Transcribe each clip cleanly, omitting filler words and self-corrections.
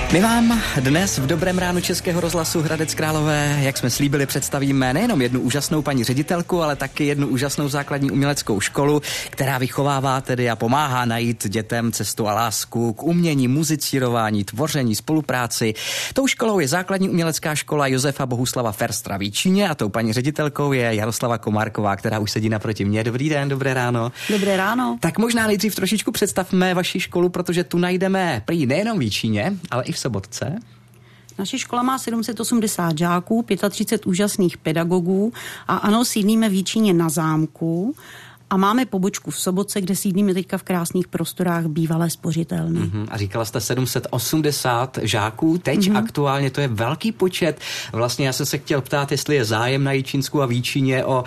My vám dnes v Dobrém ránu Českého rozhlasu Hradec Králové, jak jsme slíbili, představíme nejenom jednu úžasnou paní ředitelku, ale taky jednu úžasnou základní uměleckou školu, která vychovává tedy a pomáhá najít dětem cestu a lásku k umění, muzicírování, tvoření, spolupráci. Tou školou je základní umělecká škola Josefa Bohuslava Ferstra v Jíčíně a tou paní ředitelkou je Jaroslava Komárková, která už sedí naproti mě. Dobrý den, dobré ráno. Dobré ráno. Tak možná nejdřív trošičku představme vaši školu, protože tu najdeme prý nejenom v Jíčíně, ale i v Sobotce. Naše škola má 780 žáků, 35 úžasných pedagogů a ano, sídlíme v Jíčíně na zámku a máme pobočku v Sobotce, kde sídlíme teďka v krásných prostorách bývalé spořitelny. A říkala jste 780 žáků, teď aktuálně to je velký počet. Vlastně já jsem se chtěl ptát, jestli je zájem na Jíčínsku a v Jíčíně o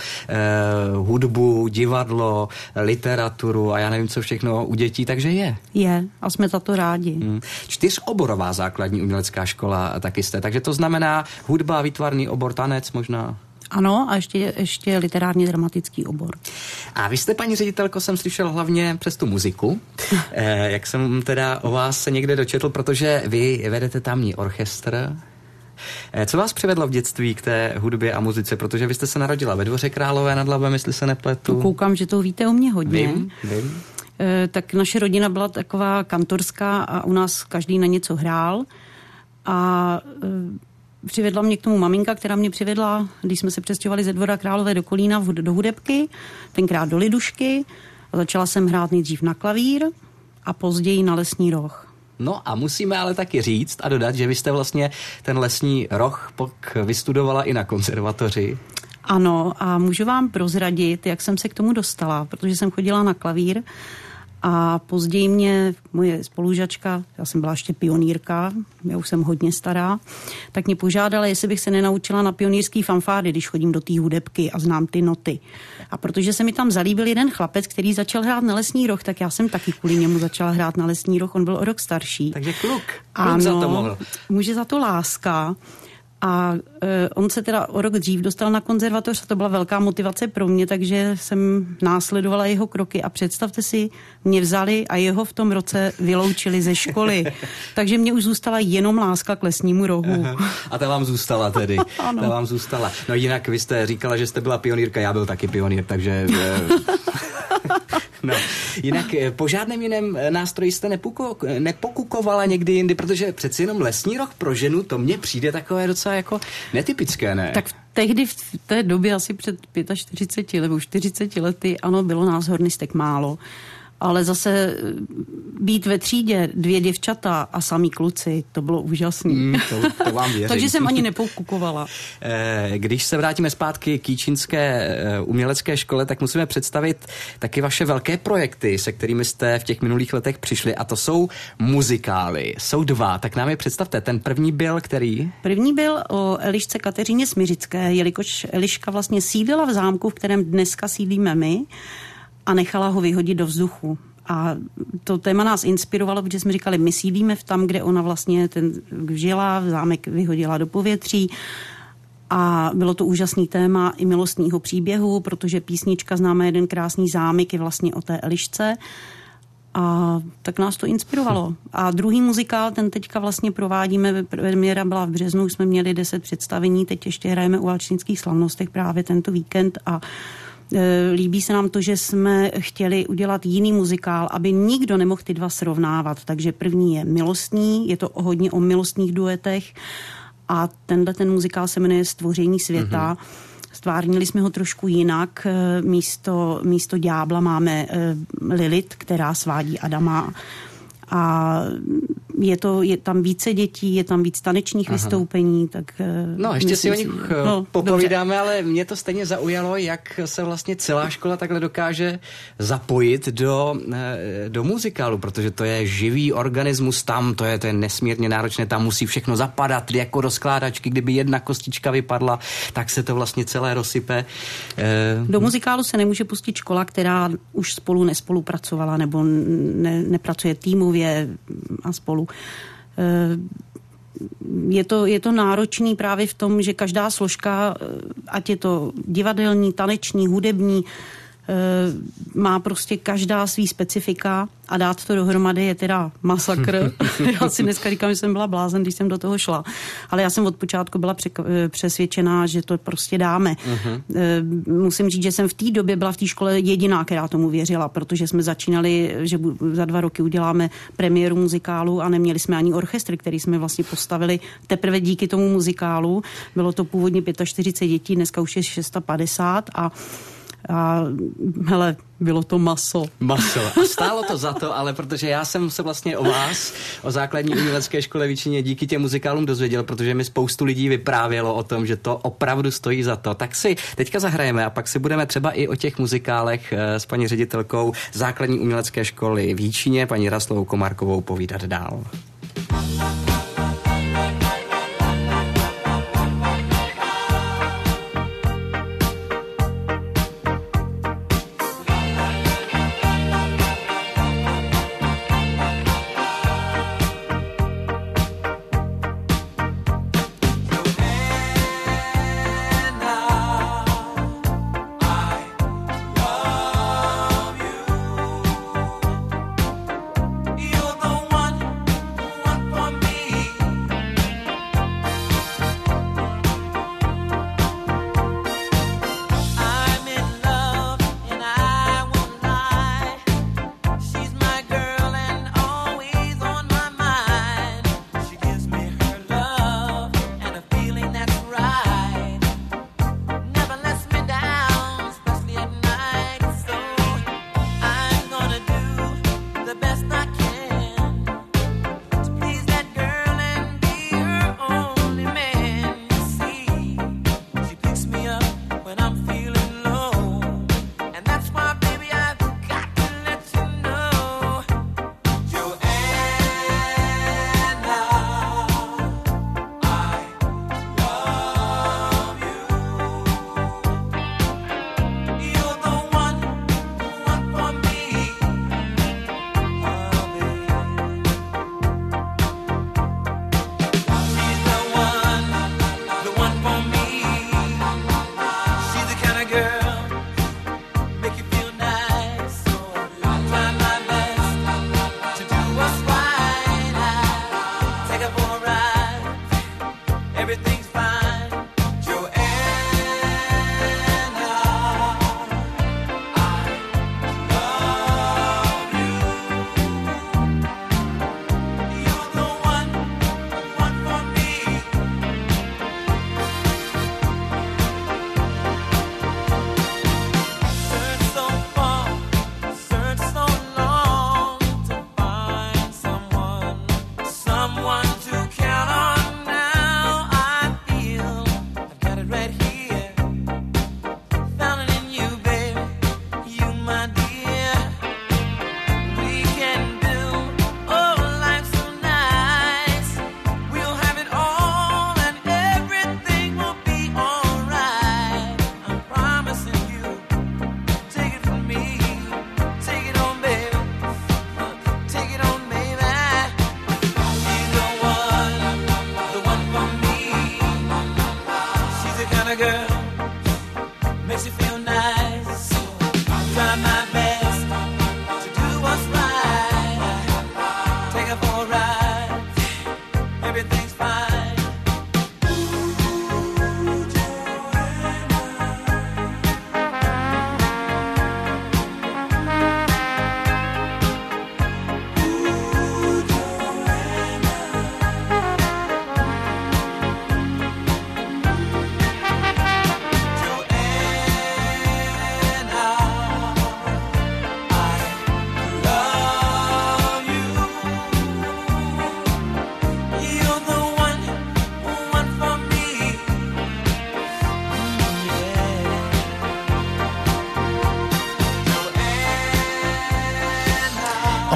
hudbu, divadlo, literaturu a já nevím, co všechno u dětí, takže je. Je a jsme za to rádi. 4oborová základní umělecká škola taky jste, takže to znamená hudba, výtvarný obor, tanec možná. Ano, a ještě literárně dramatický obor. A vy jste, paní ředitelko, jsem slyšel hlavně přes tu muziku, jak jsem teda o vás se někde dočetl, protože vy vedete tamní orchestr. Co vás přivedlo v dětství k té hudbě a muzice? Protože vy jste se narodila ve Dvoře Králové nad Labem, jestli se nepletu. No, koukám, že to víte o mě hodně. Vím. Tak naše rodina byla taková kantorská a u nás každý na něco hrál a přivedla mě k tomu maminka, která mě přivedla, když jsme se přestěhovali ze Dvora Králové do Kolína do hudebky, tenkrát do lidušky. A začala jsem hrát nejdřív na klavír a později na lesní roh. No a musíme ale taky říct a dodat, že vy jste vlastně ten lesní roh pak vystudovala i na konzervatoři. Ano, a můžu vám prozradit, jak jsem se k tomu dostala, protože jsem chodila na klavír a později mě moje spolužačka, já jsem byla ještě pionýrka, já už jsem hodně stará, tak mě požádala, jestli bych se nenaučila na pionýrský fanfáry, když chodím do té hudebky a znám ty noty. A protože se mi tam zalíbil jeden chlapec, který začal hrát na lesní roh, tak já jsem taky kvůli němu začala hrát na lesní roh, on byl o rok starší. Takže kluk ano, za to mohl. Může za to láska. A on se teda o rok dřív dostal na konzervatoř a to byla velká motivace pro mě, takže jsem následovala jeho kroky a představte si, mě vzali a jeho v tom roce vyloučili ze školy. Takže mě už zůstala jenom láska k lesnímu rohu. A ta vám zůstala tedy. Ano. Ta vám zůstala. No jinak vy jste říkala, že jste byla pionýrka, já byl taky pionýr, takže... No, jinak po žádném jiném nástroji jste nepokukovala někdy jindy, protože přeci jenom lesní roh pro ženu, to mně přijde takové docela jako netypické, ne? Tak tehdy v té době asi před 45 nebo 40 lety, ano, bylo nás hornistek málo. Ale zase být ve třídě 2 děvčata a samý kluci, to bylo úžasný. To vám věřím. Takže jsem ani nepokukovala. Když se vrátíme zpátky k Jíčínské umělecké škole, tak musíme představit taky vaše velké projekty, se kterými jste v těch minulých letech přišli, a to jsou muzikály. Jsou 2, tak nám je představte. Ten první byl který? První byl o Elišce Kateřině Smiřické, jelikož Eliška vlastně sídlila v zámku, v kterém dneska sídlíme my, a nechala ho vyhodit do vzduchu. A to téma nás inspirovalo, protože jsme říkali, my sídlíme v tam, kde ona vlastně žila, zámek vyhodila do povětří. A bylo to úžasný téma i milostního příběhu, protože písnička Známe jeden krásný zámek je vlastně o té Elišce. A tak nás to inspirovalo. A druhý muzikál, ten teďka vlastně provádíme, premiéra byla v březnu, jsme měli 10 představení, teď ještě hrajeme u Valčínských slavnostech právě tento víkend a líbí se nám to, že jsme chtěli udělat jiný muzikál, aby nikdo nemohl ty dva srovnávat. Takže první je milostný, je to hodně o milostných duetech a ten muzikál se jmenuje Stvoření světa. Stvárnili jsme ho trošku jinak. Místo ďábla máme Lilith, která svádí Adama. A je tam více dětí, je tam víc tanečních vystoupení, tak... No, ještě si o nich popovídáme, ale mě to stejně zaujalo, jak se vlastně celá škola takhle dokáže zapojit do muzikálu, protože to je živý organismus tam, to je nesmírně náročné, tam musí všechno zapadat, jako do skládačky, kdyby jedna kostička vypadla, tak se to vlastně celé rozsype. Do muzikálu se nemůže pustit škola, která už spolu nespolupracovala, nebo nepracuje týmově a spolu. Je to náročný právě v tom, že každá složka, ať je to divadelní, taneční, hudební, má prostě každá svý specifika a dát to dohromady je teda masakr. Já si dneska říkám, že jsem byla blázen, když jsem do toho šla. Ale já jsem od počátku byla přesvědčená, že to prostě dáme. Musím říct, že jsem v té době byla v té škole jediná, která tomu věřila, protože jsme začínali, že za 2 roky uděláme premiéru muzikálu a neměli jsme ani orchestr, který jsme vlastně postavili teprve díky tomu muzikálu. Bylo to původně 45 dětí, dneska už je 650 a hele, bylo to maso. A stálo to za to, ale protože já jsem se vlastně o vás, o základní umělecké škole Vyčině díky těm muzikálům dozvěděl, protože mi spoustu lidí vyprávělo o tom, že to opravdu stojí za to. Tak si teďka zahrajeme a pak si budeme třeba i o těch muzikálech s paní ředitelkou základní umělecké školy v Jíčíně, paní Jaroslavou Komárkovou, povídat dál.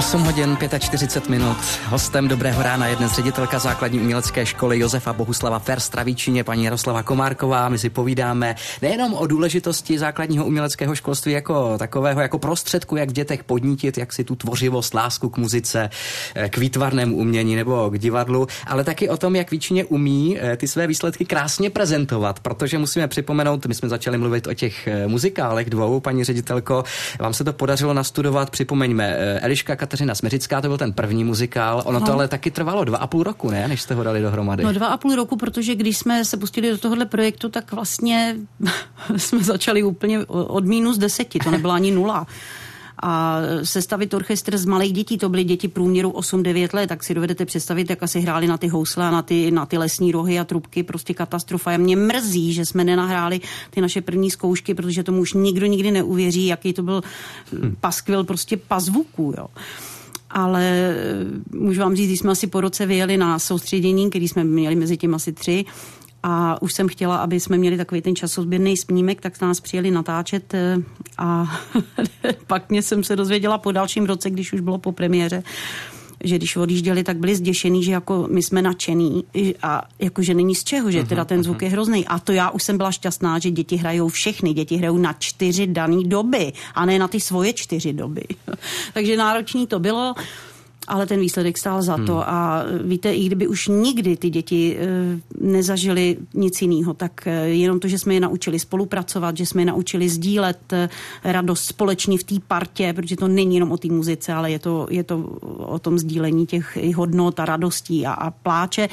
8 hodin 45 minut. Hostem Dobrého rána je dnes ředitelka základní umělecké školy Josefa Bohuslava Ferstravíčině, paní Jaroslava Komárková. My si povídáme nejenom o důležitosti základního uměleckého školství jako takového, jako prostředku, jak v dětech podnítit, jak si tu tvořivost, lásku k muzice, k výtvarnému umění nebo k divadlu, ale taky o tom, jak Víčině umí ty své výsledky krásně prezentovat, protože musíme připomenout, my jsme začali mluvit o těch muzikálech dvou, paní ředitelko, vám se to podařilo nastudovat, připomeňme, Eliška Kateřina Smiřická, to byl ten první muzikál, ono to ale taky trvalo 2,5 roku, ne, než jste ho dali dohromady. No 2,5 roku, protože když jsme se pustili do tohohle projektu, tak vlastně jsme začali úplně od -10, to nebyla ani 0. A sestavit orchestr z malých dětí, to byly děti průměru 8-9 let, tak si dovedete představit, jak asi hráli na ty housle a na ty lesní rohy a trubky, prostě katastrofa. A mě mrzí, že jsme nenahráli ty naše první zkoušky, protože tomu už nikdo nikdy neuvěří, jaký to byl paskvil prostě pazvuku, jo. Ale můžu vám říct, když jsme asi po roce vyjeli na soustředění, který jsme měli mezi tím asi 3, a už jsem chtěla, aby jsme měli takový ten časozběrný snímek, tak nás přijeli natáčet a pak jsem se dozvěděla po dalším roce, když už bylo po premiéře, že když odjížděli, tak byli zděšený, že jako my jsme nadšený a jako, že není z čeho, že teda ten zvuk je hrozný. A to já už jsem byla šťastná, že děti hrajou všechny. Děti hrajou na 4 dané doby a ne na ty svoje 4 doby. Takže náročný to bylo, ale ten výsledek stál za to. A víte, i kdyby už nikdy ty děti nezažily nic jiného, tak jenom to, že jsme je naučili spolupracovat, že jsme je naučili sdílet radost společně v té partě, protože to není jenom o té muzice, ale je to o tom sdílení těch hodnot a radostí a pláče.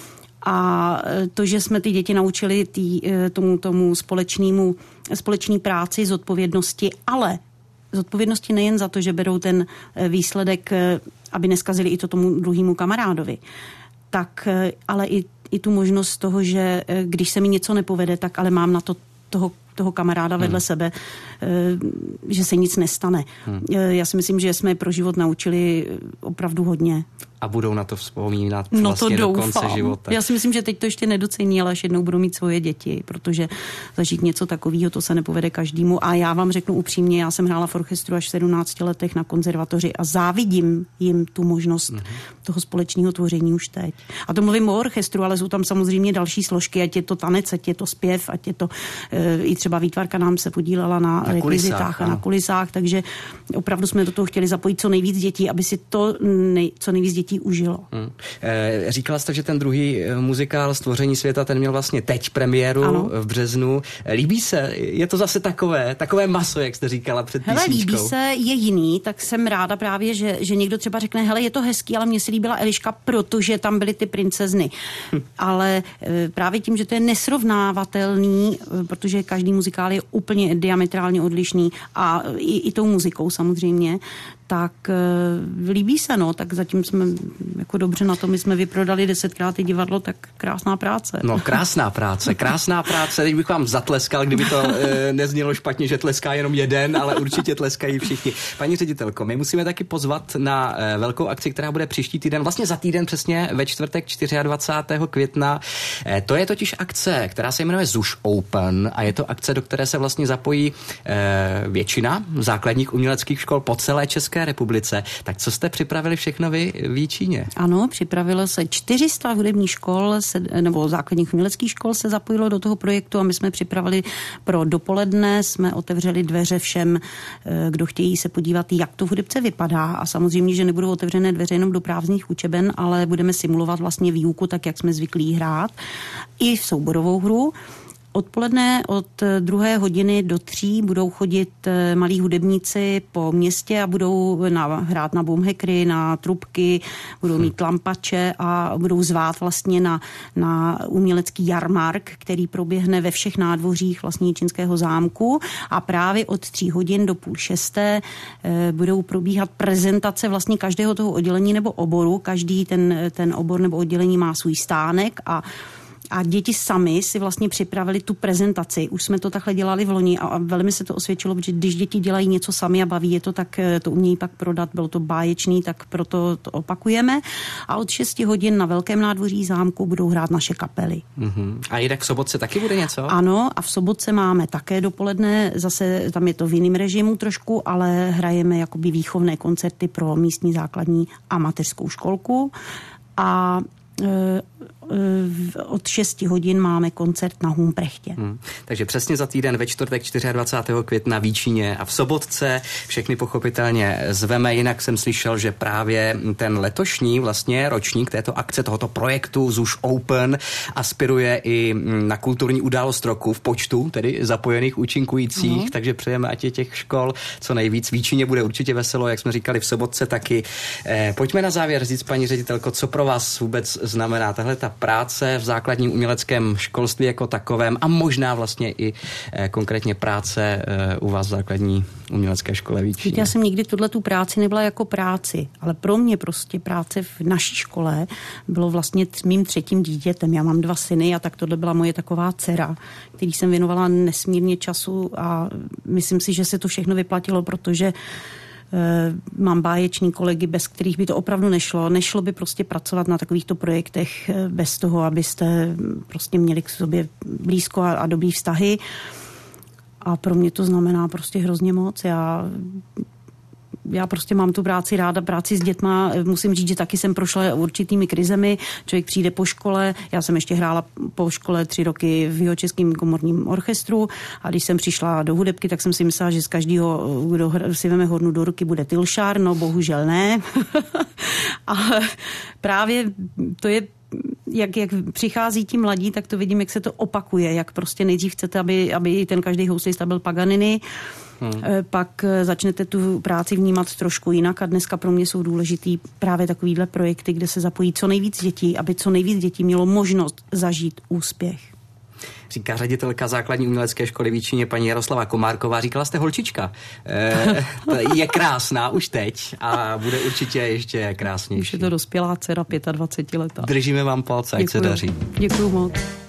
A to, že jsme ty děti naučili tomu společný práci, zodpovědnosti, ale zodpovědnosti nejen za to, že berou ten výsledek, aby neskazili i to tomu druhému kamarádovi, tak ale i tu možnost toho, že když se mi něco nepovede, tak ale mám na to toho kamaráda vedle sebe, že se nic nestane. Já si myslím, že jsme pro život naučili opravdu hodně. A budou na to vzpomínat vlastně do konce života. Já si myslím, že teď to ještě nedocení, ale až jednou budou mít svoje děti, protože zažít něco takového, to se nepovede každému. A já vám řeknu upřímně, já jsem hrála v orchestru až v 17 letech na konzervatoři a závidím jim tu možnost toho společného tvoření už teď. A to mluvím o orchestru, ale jsou tam samozřejmě další složky, ať je to tanec, ať je to zpěv, ať je to i třeba výtvarka nám se podílela na rekvizitách a na kulisách, takže opravdu jsme do toho chtěli zapojit co nejvíc dětí, aby si to co nejvíc dětí užilo. Říkala jste, že ten druhý muzikál Stvoření světa, ten měl vlastně teď premiéru v březnu. Líbí se? Je to zase takové maso, jak jste říkala před písničkou? Líbí se, je jiný, tak jsem ráda právě, že někdo třeba řekne, hele, je to hezký, ale mně se líbila Eliška, protože tam byly ty princezny. Ale právě tím, že to je nesrovnávatelný, protože každý muzikál je úplně diametrálně odlišný a i tou muzikou samozřejmě, tak líbí se, tak zatím jsme jako dobře na to, my jsme vyprodali 10krát i divadlo, tak krásná práce. No, krásná práce, teď bych vám zatleskal, kdyby to neznělo špatně, že tleská jenom jeden, ale určitě tleskají všichni. Paní ředitelko, my musíme taky pozvat na velkou akci, která bude příští týden, vlastně za týden přesně ve čtvrtek 24. května. To je totiž akce, která se jmenuje ZUŠ Open a je to akce, do které se vlastně zapojí většina základních uměleckých škol po celé České republice. Tak co jste připravili všechno vy v Jíčíně? Ano, připravilo se 400 hudebních škol nebo základních uměleckých škol se zapojilo do toho projektu a my jsme připravili pro dopoledne, jsme otevřeli dveře všem, kdo chtějí se podívat, jak to v hudebce vypadá a samozřejmě, že nebudou otevřené dveře jenom do prázdných učeben, ale budeme simulovat vlastně výuku tak, jak jsme zvyklí hrát i v souborovou hru. Odpoledne od 2 hodiny do 3 budou chodit malí hudebníci po městě a budou hrát na boomhackery, na trubky, budou mít lampače a budou zvát vlastně na umělecký jarmark, který proběhne ve všech nádvořích vlastně Jičínského zámku a právě od 3 hodin do 5:30 budou probíhat prezentace vlastně každého toho oddělení nebo oboru. Každý ten obor nebo oddělení má svůj stánek a A děti sami si vlastně připravili tu prezentaci. Už jsme to takhle dělali v loni a velmi se to osvědčilo, protože když děti dělají něco sami a baví je to, tak to umějí pak prodat. Bylo to báječný, tak proto to opakujeme. A od 6 hodin na Velkém nádvoří zámku budou hrát naše kapely. A jinak v sobotce taky bude něco? Ano, a v sobotce máme také dopoledne, zase tam je to v jiném režimu trošku, ale hrajeme jakoby výchovné koncerty pro místní základní a mateřskou školku. A od 6 hodin máme koncert na Humprechtě. Takže přesně za týden ve čtvrtek 24. května v Jíčíně a v sobotce všechny pochopitelně zveme. Jinak jsem slyšel, že právě ten letošní vlastně ročník této akce, tohoto projektu ZUŠ Open aspiruje i na kulturní událost roku v počtu tedy zapojených účinkujících, takže přejeme, ať je těch škol co nejvíc. V Jíčíně bude určitě veselo, jak jsme říkali, v sobotce taky. Pojďme na závěr říct, paní ředitelko, co pro vás vůbec znamená tahle ta práce v základním uměleckém školství jako takovém a možná vlastně i konkrétně práce u vás v základní umělecké škole v Jíčíně. Já jsem nikdy tu práci nebyla jako práci, ale pro mě prostě práce v naší škole bylo vlastně mým 3. dítětem. Já mám 2 syny a tak tohle byla moje taková dcera, který jsem věnovala nesmírně času a myslím si, že se to všechno vyplatilo, protože mám báječný kolegy, bez kterých by to opravdu nešlo. Nešlo by prostě pracovat na takovýchto projektech bez toho, abyste prostě měli k sobě blízko a dobrý vztahy. A pro mě to znamená prostě hrozně moc. Já prostě mám tu práci ráda, práci s dětma. Musím říct, že taky jsem prošla určitými krizemi. Člověk přijde po škole, já jsem ještě hrála po škole 3 roky v Jihočeském komorním orchestru a když jsem přišla do hudebky, tak jsem si myslela, že z každého, kdo si veme hornu do ruky, bude tylšár, no bohužel ne. A právě to je jak přichází ti mladí, tak to vidím, jak se to opakuje, jak prostě nejdřív chcete, aby ten každý houslista byl Paganini, pak začnete tu práci vnímat trošku jinak a dneska pro mě jsou důležitý právě takovýhle projekty, kde se zapojí co nejvíc dětí, aby co nejvíc dětí mělo možnost zažít úspěch. Říká ředitelka základní umělecké školy v Jíčíně paní Jaroslava Komárková. Říkala jste holčička. Je krásná už teď a bude určitě ještě krásnější. Už je to dospělá dcera 25 letá. Držíme vám palce, ať se daří. Děkuju moc.